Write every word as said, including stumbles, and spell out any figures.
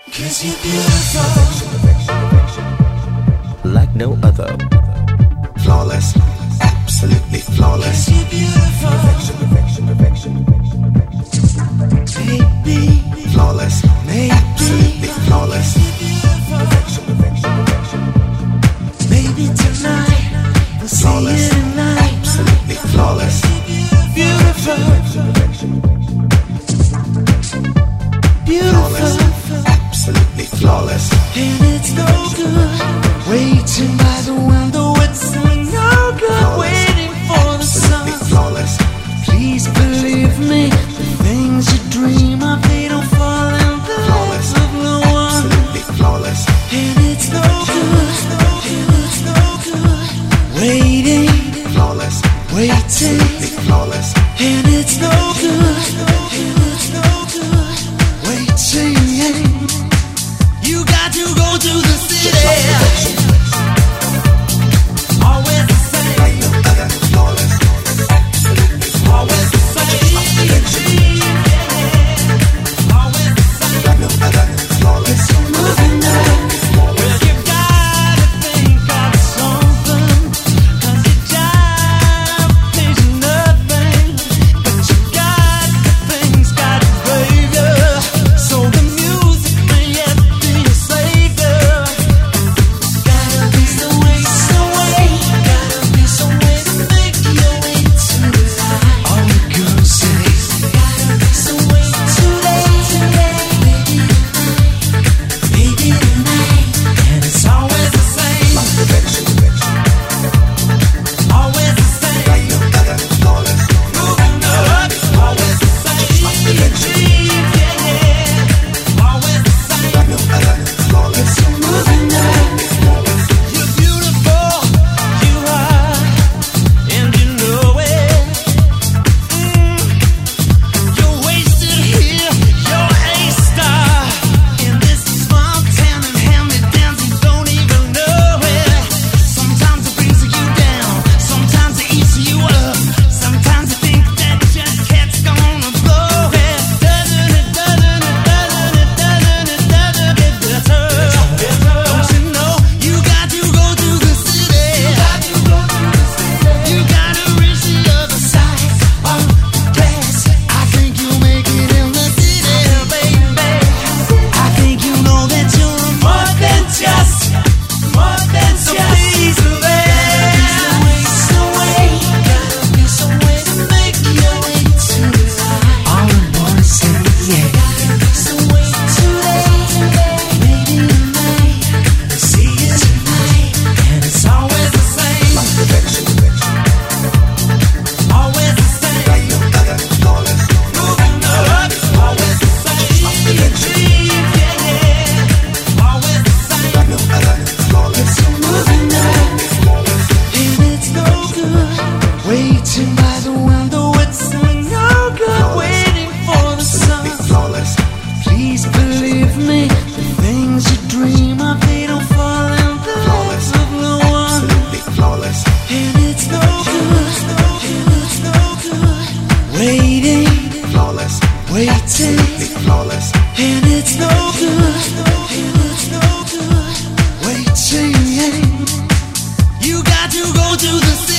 'Cause you're beautiful, like no other. Flawless, absolutely flawless. 'cause you're beautiful, Perfection, perfection, perfection, perfection. maybe, Flawless, maybe, absolutely flawless. beautiful, Perfection, perfection, perfection. maybe tonight we'll see Flawless, it tonight. absolutely flawless. Beautiful, Perfection, beautiful, absolutely flawless. and it's no good waiting by the window. It's no good waiting for the sun. Absolutely flawless. Please believe me, the things you dream of, they don't fall in the hands of no one. Absolutely flawless. And it's no good, and it's no good waiting, Flawless. waiting. Absolutely flawless. And it's no good, and it's no good waiting. You got to go to the city. Always the same, Like no other. Flawless. Absolutely always the same. Always the same. like no other. Flawless. Moving now. Well, you gotta think of something, 'cause your job pays nothing, but you got the things, got it, baby. So the music may yet be your savior. Gotta be some way, some way, gotta be some way to make your way to the light. All the girls say, gotta be some way today, today, maybe tonight, maybe tonight, and it's always the same, Perfection, perfection. always the same. Like no other. Flawless. Moving up, always the same. Yeah, yeah, always the same. Like no other. Flawless. Moving up, you're beautiful, you are, and you know it. Mm. You're wasted here, you're a star in this small town, and hand-me-downs, you don't even know it. Sometimes it brings you down, sometimes it eats you up, sometimes you think that your cat's gonna blow it. Doesn't it, doesn't it, doesn't it, doesn't it, doesn't it get better? Don't you know you got to go to the city? You gotta reach the other side of the glass. I think you'll make it in the city, baby. I think you know that you're more than just, more than just. Please, gotta be some way, gotta be some way to make your way to the light. All I wanna say, yeah, gotta be some way today, today, maybe tonight. We'll see you tonight, and it's always the same, Perfection, perfection. always the same. Like no other. Flawless. Moving up, always the same. Yeah, yeah, always the same. Like no other. Flawless. Moving up, and it's no good waiting by the window. It's no good waiting for the sun. Flawless. Please believe me, the things you dream of, they don't fall in the hands of no one. Absolutely flawless. And it's no good, and it's no good waiting, Flawless. waiting. Flawless. And it's no good, and it's no good waiting. You got to go to the